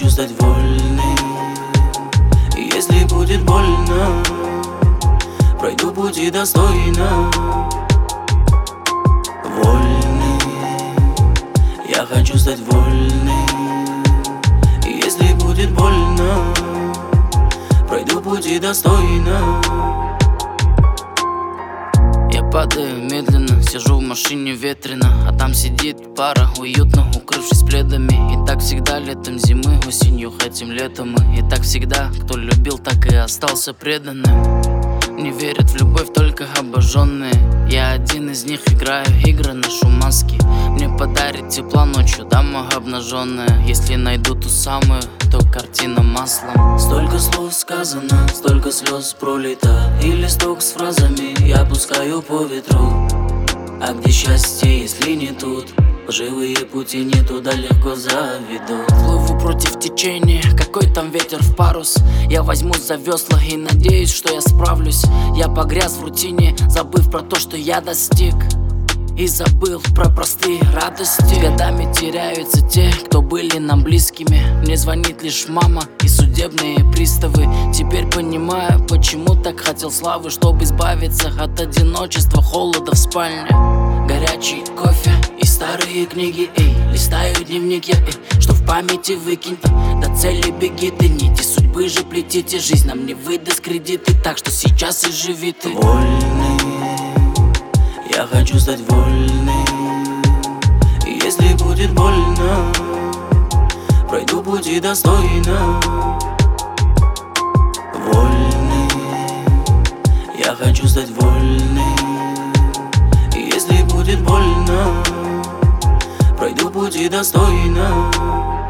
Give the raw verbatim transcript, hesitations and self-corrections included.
хочу стать вольным, и если будет больно, пройду пути достойно. Вольный, я хочу стать вольным, и если будет больно, пройду пути достойно. Я падаю медленно, сижу в машине ветрено, а там сидит пара, уютно укрывшись пледами. И так всегда летом, зимы, осенью, хотим летом мы. И так всегда, кто любил, так и остался преданным. Не верят в любовь только обожженные. Я один из них, играю игры, ношу маски. Мне подарит тепла ночью дама обнаженная. Если найду ту самую, то картина маслом. Столько слов сказано, столько слез пролито, и листок с фразами я пускаю по ветру. А где счастье, если не тут? Живые пути не туда легко заведут. Плыву против течения, какой там ветер в парус. Я возьмусь за весла и надеюсь, что я справлюсь. Я погряз в рутине, забыв про то, что я достиг, и забыл про простые радости. Годами теряются те, кто были нам близкими. Мне звонит лишь мама и судебные приставы. Теперь понимаю, почему так хотел славы, чтобы избавиться от одиночества, холода в спальне. Горячий кофе и старые книги, эй, листаю дневник я, эй, что в памяти выкинь. До цели беги ты, нити судьбы же плетите. Жизнь нам не выдаст кредиты, так что сейчас и живи ты. Вольный, я хочу стать вольным, и если будет больно, пройду пути достойно. Вольный, я хочу стать вольным, и если будет больно, пройду пути достойно.